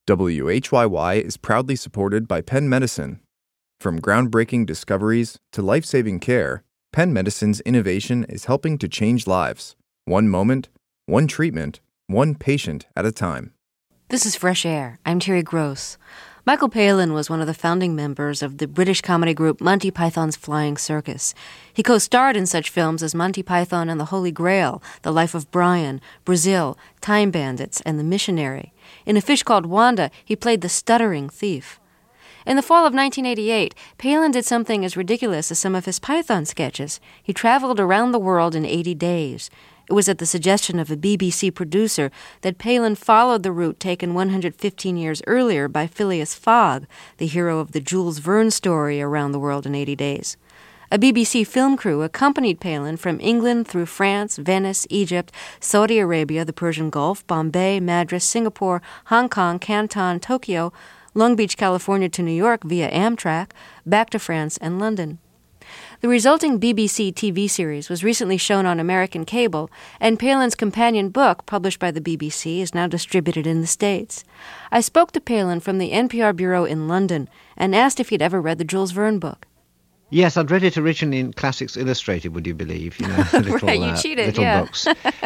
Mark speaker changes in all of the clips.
Speaker 1: WHYY is proudly supported by Penn Medicine. From groundbreaking discoveries to life-saving care, Penn Medicine's innovation is helping to change lives. One moment, one treatment, one patient at a time.
Speaker 2: This is Fresh Air. I'm Terry Gross. Michael Palin was one of the founding members of the British comedy group Monty Python's Flying Circus. He co-starred in such films as Monty Python and the Holy Grail, The Life of Brian, Brazil, Time Bandits, and The Missionary. In A Fish Called Wanda, he played the stuttering thief. In the fall of 1988, Palin did something as ridiculous as some of his Python sketches. He traveled around the world in 80 days. It was at the suggestion of a BBC producer that Palin followed the route taken 115 years earlier by Phileas Fogg, the hero of the Jules Verne story Around the World in 80 Days. A BBC film crew accompanied Palin from England through France, Venice, Egypt, Saudi Arabia, the Persian Gulf, Bombay, Madras, Singapore, Hong Kong, Canton, Tokyo, Long Beach, California to New York via Amtrak, back to France and London. The resulting BBC TV series was recently shown on American cable, and Palin's companion book, published by the BBC, is now distributed in the States. I spoke to Palin from the NPR bureau in London and asked if he'd ever read the Jules Verne book.
Speaker 3: Yes, I'd read it originally in Classics Illustrated, would you believe? You know, little,
Speaker 2: right, you cheated,
Speaker 3: little
Speaker 2: yeah.
Speaker 3: books.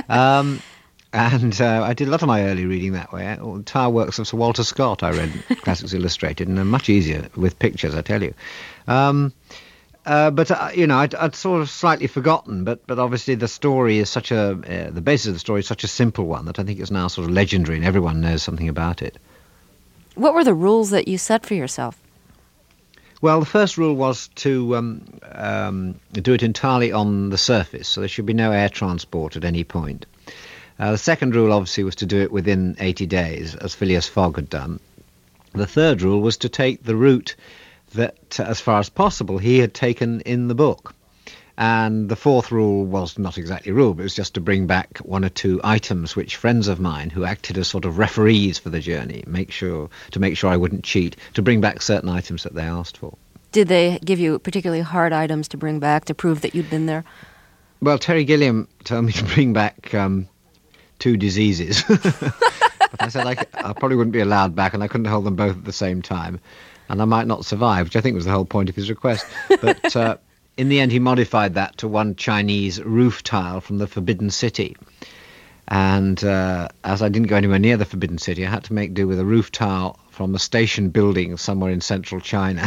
Speaker 3: And I did a lot of my early reading that way. Entire works of Sir Walter Scott I read Classics Illustrated, and they're much easier with pictures, I tell you. But I'd sort of slightly forgotten, but obviously the story is the basis of the story is such a simple one that I think it's now sort of legendary and everyone knows something about it.
Speaker 2: What were the rules that you set for yourself?
Speaker 3: Well, the first rule was to do it entirely on the surface, so there should be no air transport at any point. The second rule, obviously, was to do it within 80 days, as Phileas Fogg had done. The third rule was to take the route that, as far as possible, he had taken in the book. And the fourth rule was not exactly a rule, but it was just to bring back one or two items which friends of mine, who acted as sort of referees for the journey, make sure I wouldn't cheat, to bring back certain items that they asked for.
Speaker 2: Did they give you particularly hard items to bring back to prove that you'd been there?
Speaker 3: Well, Terry Gilliam told me to bring back 2 diseases. But I said I probably wouldn't be allowed back, and I couldn't hold them both at the same time. And I might not survive, which I think was the whole point of his request. But in the end, he modified that to one Chinese roof tile from the Forbidden City. And as I didn't go anywhere near the Forbidden City, I had to make do with a roof tile from a station building somewhere in central China.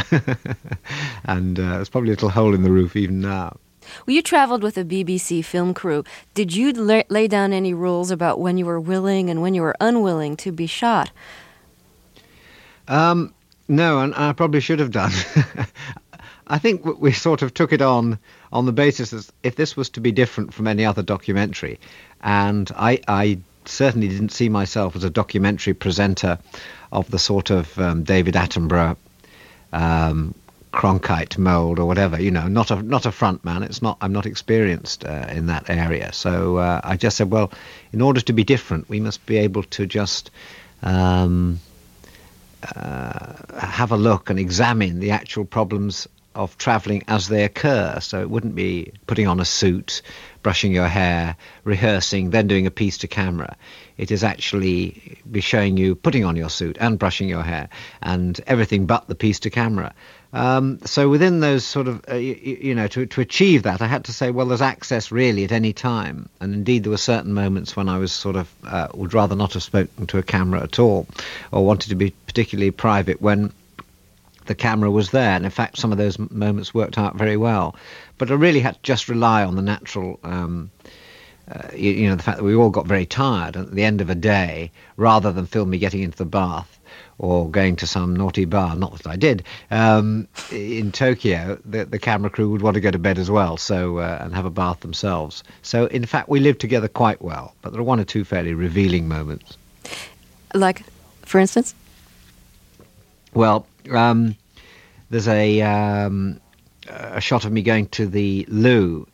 Speaker 3: And there's probably a little hole in the roof even now.
Speaker 2: Well, you traveled with a BBC film crew. Did you lay down any rules about when you were willing and when you were unwilling to be shot?
Speaker 3: No, and I probably should have done. I think we sort of took it on the basis that if this was to be different from any other documentary, and I certainly didn't see myself as a documentary presenter of the sort of David Attenborough, Cronkite mould or whatever, not a front man. I'm not experienced in that area. So I just said, well, in order to be different, we must be able to just have a look and examine the actual problems of travelling as they occur. So it wouldn't be putting on a suit, brushing your hair, rehearsing, then doing a piece to camera. It is actually be showing you putting on your suit and brushing your hair and everything but the piece to camera. So within those sort of, to achieve that, I had to say, well, there's access really at any time. And indeed, there were certain moments when I was sort of would rather not have spoken to a camera at all, or wanted to be particularly private when the camera was there. And in fact, some of those moments worked out very well. But I really had to just rely on the natural, the fact that we all got very tired at the end of a day, rather than film me getting into the bath or going to some naughty bar, not that I did, in Tokyo. The camera crew would want to go to bed as well, so and have a bath themselves. So, in fact, we lived together quite well, but there are one or two fairly revealing moments.
Speaker 2: Like, for instance?
Speaker 3: Well, there's a shot of me going to the loo.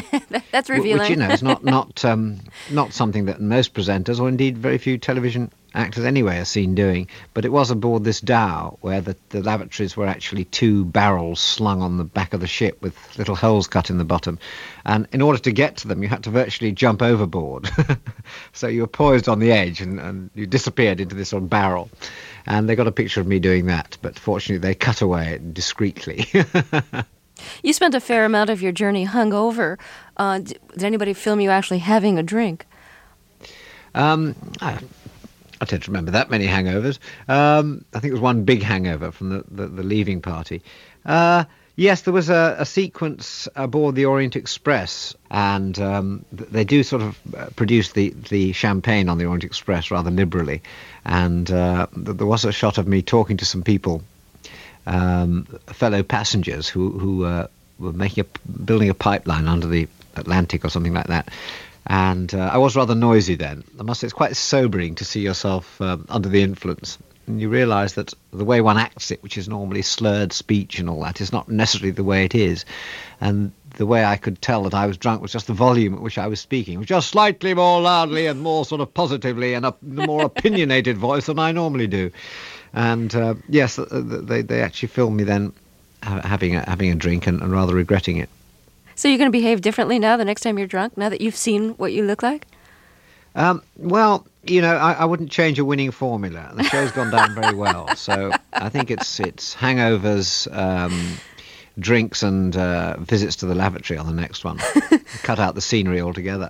Speaker 2: That's revealing.
Speaker 3: Which, is not something that most presenters, or indeed very few television actors anyway are seen doing. But it was aboard this dhow where the lavatories were actually 2 barrels slung on the back of the ship with little holes cut in the bottom. And in order to get to them, you had to virtually jump overboard. So you were poised on the edge and you disappeared into this sort of barrel. And they got a picture of me doing that, but fortunately they cut away discreetly.
Speaker 2: You spent a fair amount of your journey hungover. Did anybody film you actually having a drink?
Speaker 3: I tend to remember that many hangovers. I think it was one big hangover from the leaving party. Yes, there was a sequence aboard the Orient Express, and they do sort of produce the champagne on the Orient Express rather liberally. And there was a shot of me talking to some people, fellow passengers who were building a pipeline under the Atlantic or something like that. And I was rather noisy then. I must say it's quite sobering to see yourself under the influence. And you realise that the way one acts it, which is normally slurred speech and all that, is not necessarily the way it is. And the way I could tell that I was drunk was just the volume at which I was speaking, which just slightly more loudly and more sort of positively and a more opinionated voice than I normally do. And yes, they actually filmed me then having a drink and rather regretting it.
Speaker 2: So you're going to behave differently now the next time you're drunk, now that you've seen what you look like?
Speaker 3: Well, I wouldn't change a winning formula. The show's gone down very well. So I think it's hangovers, drinks and visits to the lavatory on the next one. Cut out the scenery altogether.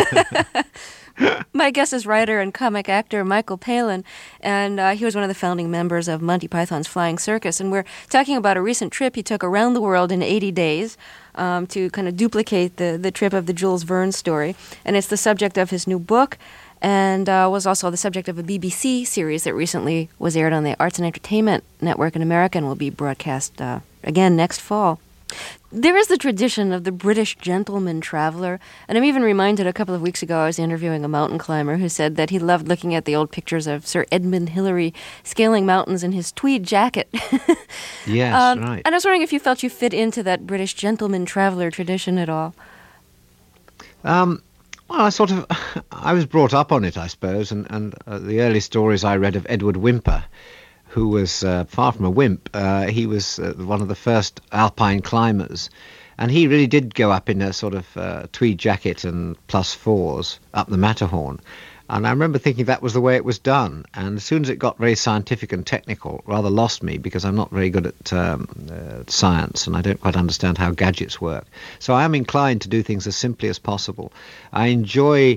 Speaker 2: My guest is writer and comic actor Michael Palin, and he was one of the founding members of Monty Python's Flying Circus. And we're talking about a recent trip he took around the world in 80 days to kind of duplicate the trip of the Jules Verne story. And it's the subject of his new book, and was also the subject of a BBC series that recently was aired on the Arts and Entertainment Network in America and will be broadcast again next fall. There is the tradition of the British gentleman traveler, and I'm even reminded a couple of weeks ago I was interviewing a mountain climber who said that he loved looking at the old pictures of Sir Edmund Hillary scaling mountains in his tweed jacket.
Speaker 3: Yes, right.
Speaker 2: And I was wondering if you felt you fit into that British gentleman traveler tradition at all.
Speaker 3: Well, I was brought up on it, I suppose, and the early stories I read of Edward Whymper, who was far from a wimp. He was one of the first alpine climbers, and he really did go up in a sort of tweed jacket and +4s up the Matterhorn. And I remember thinking that was the way it was done. And as soon as it got very scientific and technical, rather lost me because I'm not very good at science and I don't quite understand how gadgets work. So I am inclined to do things as simply as possible. I enjoy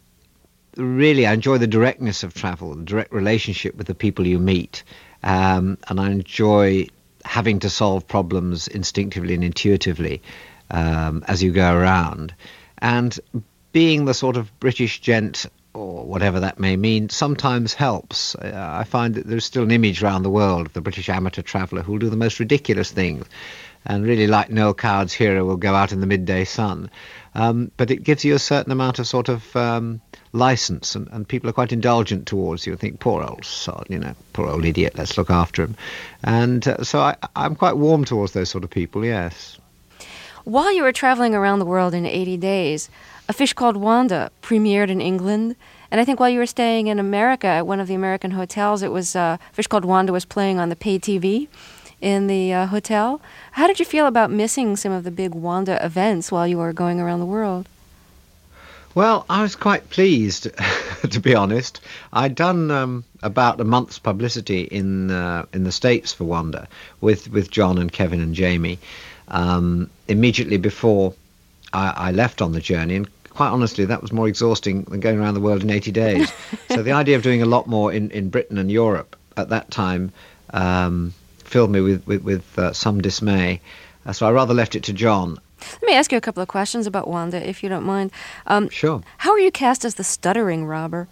Speaker 3: the directness of travel, the direct relationship with the people you meet. And I enjoy having to solve problems instinctively and intuitively as you go around. And being the sort of British gent, or whatever that may mean, sometimes helps. I find that there's still an image around the world of the British amateur traveller who will do the most ridiculous things. And really, like Noel Coward's hero, will go out in the midday sun. But it gives you a certain amount of sort of license, and people are quite indulgent towards you. I think, poor old sod, poor old idiot, let's look after him. And so I'm quite warm towards those sort of people, yes.
Speaker 2: While you were traveling around the world in 80 days, A Fish Called Wanda premiered in England. And I think while you were staying in America at one of the American hotels, it was Fish Called Wanda was playing on the pay TV in the hotel. How did you feel about missing some of the big Wanda events while you were going around the world?
Speaker 3: Well, I was quite pleased, to be honest. I'd done about a month's publicity in the States for Wanda with John and Kevin and Jamie immediately before I left on the journey. And quite honestly, that was more exhausting than going around the world in 80 days. So the idea of doing a lot more in Britain and Europe at that time filled me with some dismay. So I rather left it to John.
Speaker 2: Let me ask you a couple of questions about Wanda, if you don't mind.
Speaker 3: Sure.
Speaker 2: How were you cast as the stuttering robber?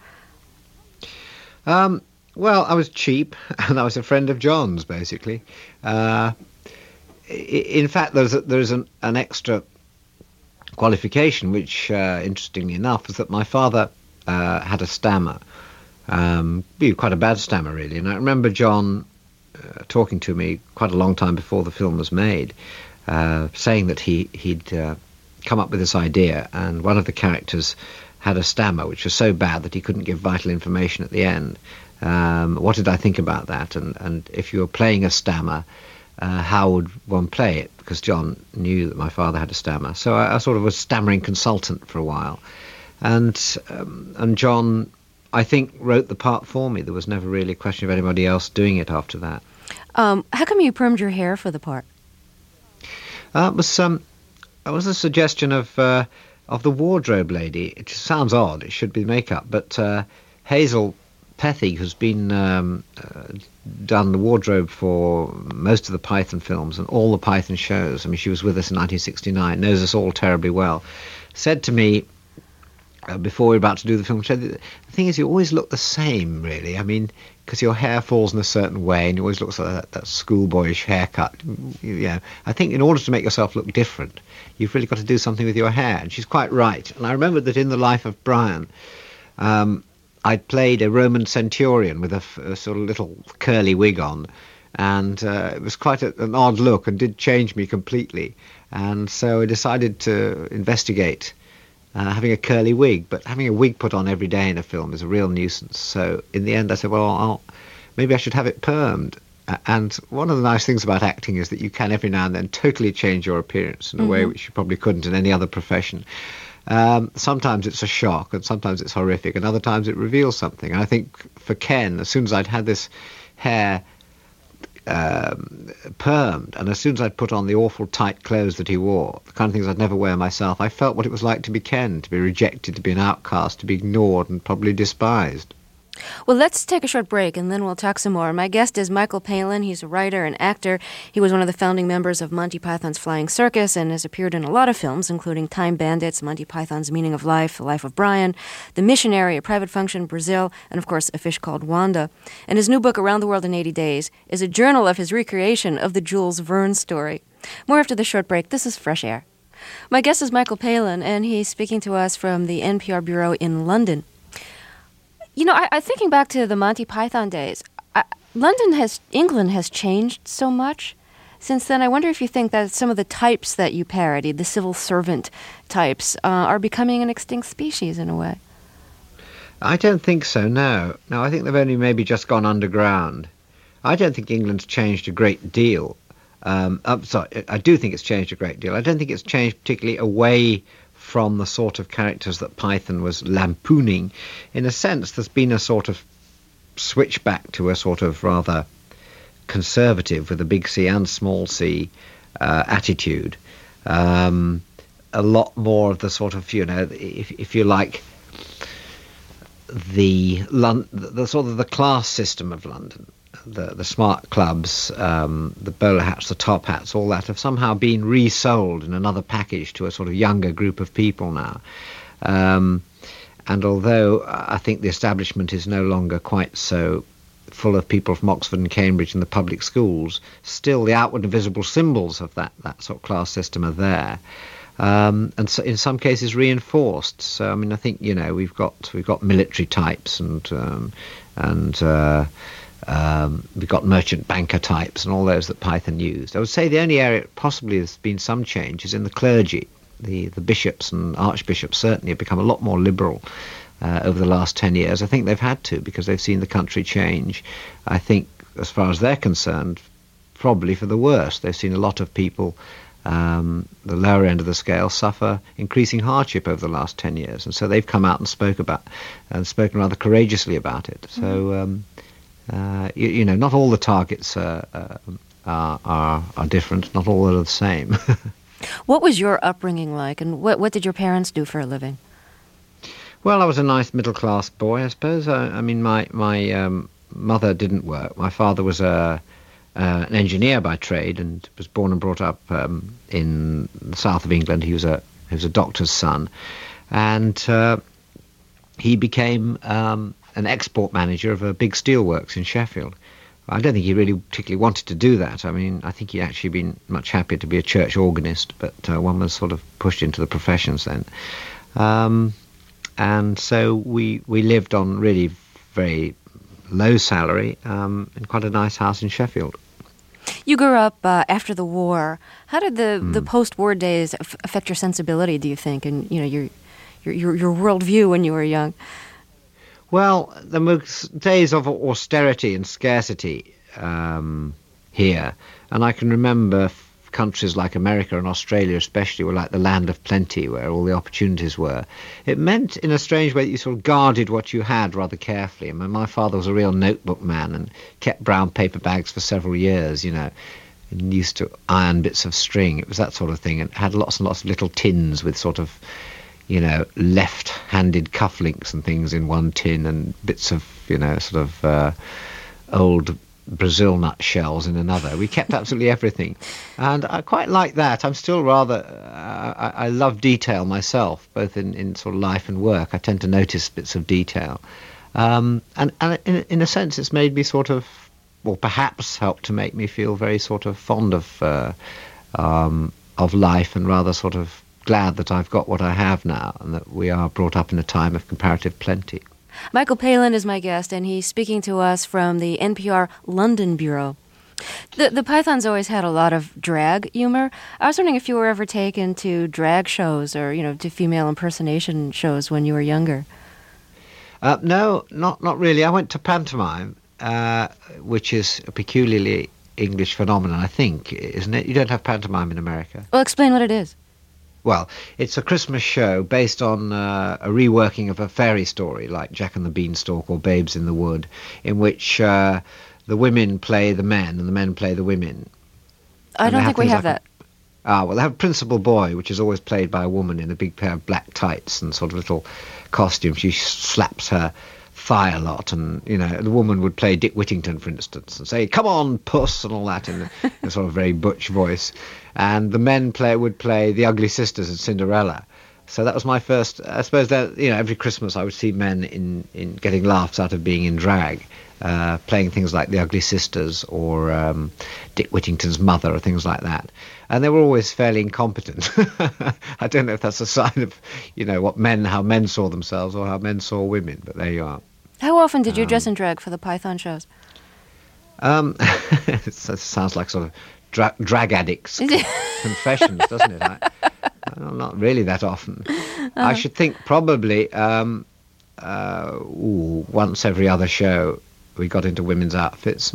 Speaker 3: Well, I was cheap, and I was a friend of John's, basically. In fact, there's an extra qualification, which, interestingly enough, was that my father had a stammer, quite a bad stammer, really. And I remember John talking to me quite a long time before the film was made, saying that he'd come up with this idea, and one of the characters had a stammer which was so bad that he couldn't give vital information at the end. What did I think about that? And if you were playing a stammer, how would one play it? Because John knew that my father had a stammer. So I sort of was stammering consultant for a while. And John, I think, wrote the part for me. There was never really a question of anybody else doing it after that.
Speaker 2: How come you permed your hair for the part?
Speaker 3: It was a suggestion of the wardrobe lady. It sounds odd. It should be makeup. But Hazel Pethy, who's been done the wardrobe for most of the Python films and all the Python shows. I mean, she was with us in 1969, knows us all terribly well, said to me, before we were about to do the film, said, the thing is, you always look the same, really. I mean, because your hair falls in a certain way and it always looks like that schoolboyish haircut. I think in order to make yourself look different, you've really got to do something with your hair. And she's quite right. And I remember that in The Life of Brian, I'd played a Roman centurion with a sort of little curly wig on. And it was quite an odd look and did change me completely. And so I decided to investigate having a curly wig, but having a wig put on every day in a film is a real nuisance. So in the end I said, well, maybe I should have it permed. And one of the nice things about acting is that you can every now and then totally change your appearance in a way which you probably couldn't in any other profession. Sometimes it's a shock and sometimes it's horrific and other times it reveals something. And I think for Ken, as soon as I'd had this hair permed, and as soon as I'd put on the awful tight clothes that he wore, the kind of things I'd never wear myself, I felt what it was like to be Ken, to be rejected, to be an outcast, to be ignored and probably despised.
Speaker 2: Well, let's take a short break, and then we'll talk some more. My guest is Michael Palin. He's a writer and actor. He was one of the founding members of Monty Python's Flying Circus and has appeared in a lot of films, including Time Bandits, Monty Python's Meaning of Life, The Life of Brian, The Missionary, A Private Function, Brazil, and, of course, A Fish Called Wanda. And his new book, Around the World in 80 Days, is a journal of his recreation of the Jules Verne story. More after the short break. This is Fresh Air. My guest is Michael Palin, and he's speaking to us from the NPR Bureau in London. You know, I thinking back to the Monty Python days, England has changed so much since then. I wonder if you think that some of the types that you parodied, the civil servant types, are becoming an extinct species in a way.
Speaker 3: I don't think so, no. No, I think they've only maybe just gone underground. I don't think England's changed a great deal. I do think it's changed a great deal. I don't think it's changed particularly away from the sort of characters that Python was lampooning. In a sense, there's been a sort of switch back to a sort of rather conservative, with a big C and small c, attitude. A lot more of the sort of, if you like, the sort of the class system of London. The smart clubs, the bowler hats, the top hats, all that have somehow been resold in another package to a sort of younger group of people now. And although I think the establishment is no longer quite so full of people from Oxford and Cambridge and the public schools, still the outward and visible symbols of that sort of class system are there. And so in some cases reinforced. So I mean, I think we've got military types and we've got merchant banker types and all those that Python used. I would say the only area possibly there's been some change is in the clergy. The bishops and archbishops certainly have become a lot more liberal over the last 10 years. I think they've had to, because they've seen the country change. I think, as far as they're concerned, probably for the worse. They've seen a lot of people, the lower end of the scale, suffer increasing hardship over the last 10 years. And so they've come out and spoken rather courageously about it. So... not all the targets are different. Not all are the same.
Speaker 2: What was your upbringing like, and what did your parents do for a living?
Speaker 3: Well, I was a nice middle-class boy, I suppose. I mean, my mother didn't work. My father was an engineer by trade and was born and brought up in the south of England. He was a doctor's son, and he became an export manager of a big steelworks in Sheffield. I don't think he really particularly wanted to do that. I mean, I think he'd actually been much happier to be a church organist, but one was sort of pushed into the professions then. And so we lived on really very low salary in quite a nice house in Sheffield.
Speaker 2: You grew up after the war. How did the post-war days affect your sensibility, do you think, and your worldview when you were young?
Speaker 3: Well, there were days of austerity and scarcity here, and I can remember countries like America and Australia especially were like the land of plenty, where all the opportunities were. It meant, in a strange way, that you sort of guarded what you had rather carefully. I mean, my father was a real notebook man and kept brown paper bags for several years, you know, and used to iron bits of string. It was that sort of thing, and had lots and lots of little tins with sort of, you know, left-handed cufflinks and things in one tin, and bits of, you know, sort of old Brazil nut shells in another. We kept absolutely everything, and I quite like that. I'm still rather I love detail myself, both in sort of life and work. I tend to notice bits of detail, and in a sense it's made me sort of, or perhaps helped to make me feel very sort of fond of life, and rather sort of glad that I've got what I have now, and that we are brought up in a time of comparative plenty.
Speaker 2: Michael Palin is my guest, and he's speaking to us from the NPR London Bureau. The Pythons always had a lot of drag humor. I was wondering if you were ever taken to drag shows or, you know, to female impersonation shows when you were younger.
Speaker 3: No, not really. I went to pantomime, which is a peculiarly English phenomenon, I think, isn't it? You don't have pantomime in America.
Speaker 2: Well, explain what it is.
Speaker 3: Well, it's a Christmas show based on a reworking of a fairy story like Jack and the Beanstalk or Babes in the Wood, in which the women play the men and the men play the women.
Speaker 2: I don't think we have that.
Speaker 3: Well, they have a principal boy, which is always played by a woman in a big pair of black tights and sort of little costume. She slaps her thigh a lot, and, you know, the woman would play Dick Whittington, for instance, and say, "Come on, puss," and all that in a sort of very butch voice. And the men would play the Ugly Sisters and Cinderella. So that was my first. I suppose that, you know, every Christmas I would see men in getting laughs out of being in drag, playing things like the Ugly Sisters or Dick Whittington's mother or things like that. And they were always fairly incompetent. I don't know if that's a sign of, you know, how men saw themselves or how men saw women, but there you are.
Speaker 2: How often did you dress in drag for the Python shows?
Speaker 3: It sounds like sort of drag addicts confessions, doesn't it? Not really that often. I should think probably once every other show we got into women's outfits.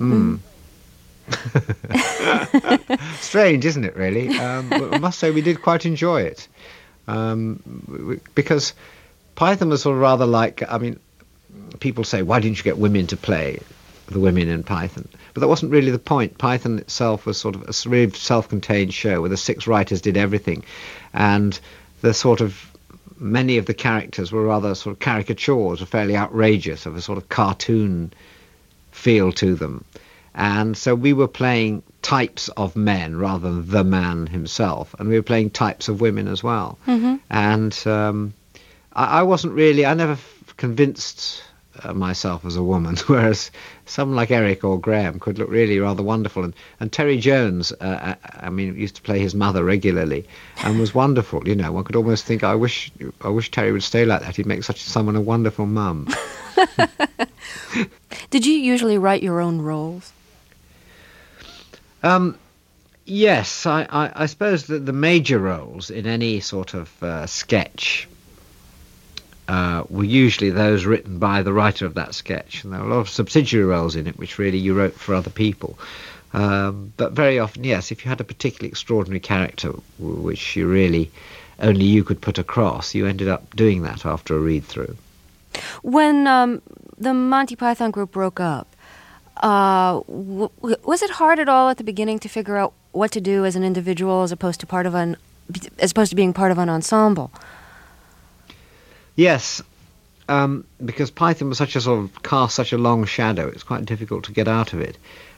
Speaker 3: Strange, isn't it, really? But I must say we did quite enjoy it, because Python was sort of rather like, I mean, people say, why didn't you get women to play the women in Python? But that wasn't really the point. Python itself was sort of a really self-contained show where the 6 writers did everything, and the sort of many of the characters were rather sort of caricatures, or fairly outrageous, of a sort of cartoon feel to them. And so we were playing types of men rather than the man himself, and we were playing types of women as well. Mm-hmm. And I wasn't really, I never convinced myself as a woman, whereas someone like Eric or Graham could look really rather wonderful. And Terry Jones, I mean, used to play his mother regularly and was wonderful. You know, one could almost think, I wish Terry would stay like that. He'd make someone a wonderful mum.
Speaker 2: Did you usually write your own roles?
Speaker 3: Yes, I suppose that the major roles in any sort of sketch were usually those written by the writer of that sketch, and there were a lot of subsidiary roles in it which really you wrote for other people. But very often, yes, if you had a particularly extraordinary character which you really only you could put across, you ended up doing that after a read-through. When
Speaker 2: the Monty Python group broke up, was it hard at all at the beginning to figure out what to do as an individual as opposed to being part of an ensemble?
Speaker 3: Yes, because Python was such a sort of cast such a long shadow, it's quite difficult to get out of it.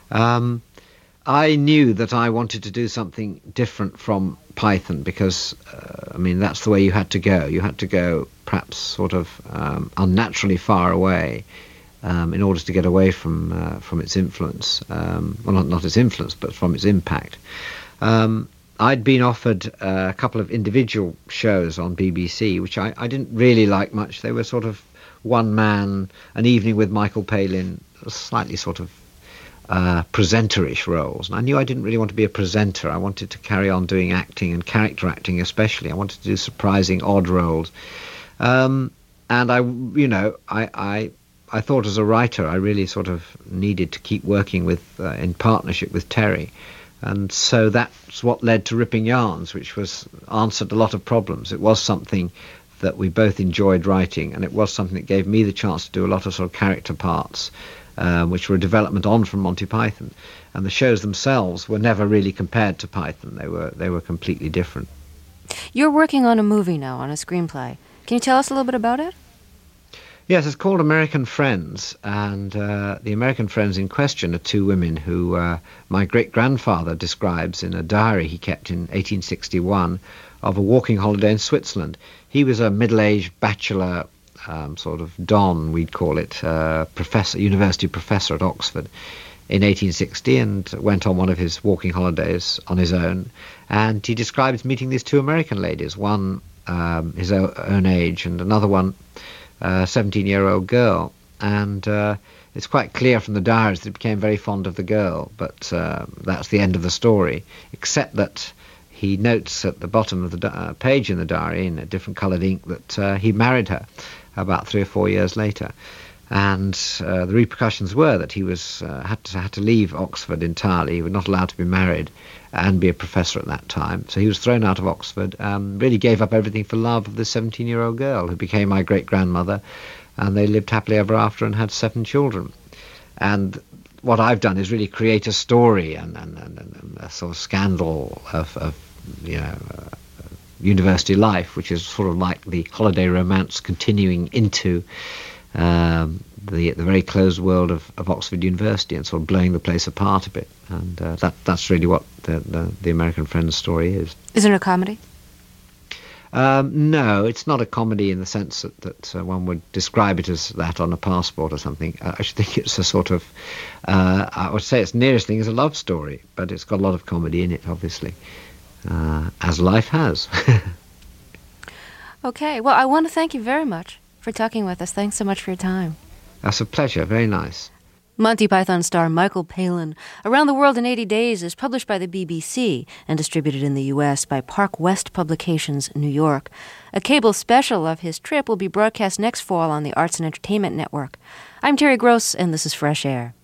Speaker 3: I knew that I wanted to do something different from Python because, I mean, that's the way you had to go. You had to go perhaps sort of unnaturally far away in order to get away from its influence. Well, not its influence, but from its impact. I'd been offered a couple of individual shows on BBC, which I didn't really like much. They were sort of one man, An Evening with Michael Palin, slightly sort of presenter-ish roles. And I knew I didn't really want to be a presenter. I wanted to carry on doing acting and character acting especially. I wanted to do surprising, odd roles. And I I thought as a writer I really sort of needed to keep working with in partnership with Terry. And so that's what led to Ripping Yarns, which answered a lot of problems. It was something that we both enjoyed writing, and it was something that gave me the chance to do a lot of sort of character parts, which were a development on from Monty Python. And the shows themselves were never really compared to Python. They were completely different.
Speaker 2: You're working on a movie now, on a screenplay. Can you tell us a little bit about it?
Speaker 3: Yes, it's called American Friends, and the American friends in question are two women who my great-grandfather describes in a diary he kept in 1861 of a walking holiday in Switzerland. He was a middle-aged bachelor, sort of don, we'd call it, university professor at Oxford in 1860, and went on one of his walking holidays on his own. And he describes meeting these two American ladies, one his own age and another one a 17-year-old girl. And it's quite clear from the diaries that he became very fond of the girl, but that's the end of the story, except that he notes at the bottom of the page in the diary in a different coloured ink that he married her about 3 or 4 years later. And the repercussions were that he was had to leave Oxford entirely. He was not allowed to be married and be a professor at that time. So he was thrown out of Oxford, really gave up everything for love of this 17-year-old girl who became my great-grandmother, and they lived happily ever after and had 7 children. And what I've done is really create a story and a sort of scandal of university life, which is sort of like the holiday romance continuing into the very closed world of Oxford University and sort of blowing the place apart a bit. And that's really what the American Friends story is.
Speaker 2: Is it a comedy?
Speaker 3: No, it's not a comedy in the sense that one would describe it as that on a passport or something. I should think it's a sort of, I would say its nearest thing is a love story, but it's got a lot of comedy in it, obviously, as life has.
Speaker 2: Okay, well, I want to thank you very much for talking with us. Thanks so much for your time.
Speaker 3: That's a pleasure. Very nice.
Speaker 2: Monty Python star Michael Palin, Around the World in 80 Days, is published by the BBC and distributed in the U.S. by Park West Publications, New York. A cable special of his trip will be broadcast next fall on the Arts and Entertainment Network. I'm Terry Gross, and this is Fresh Air.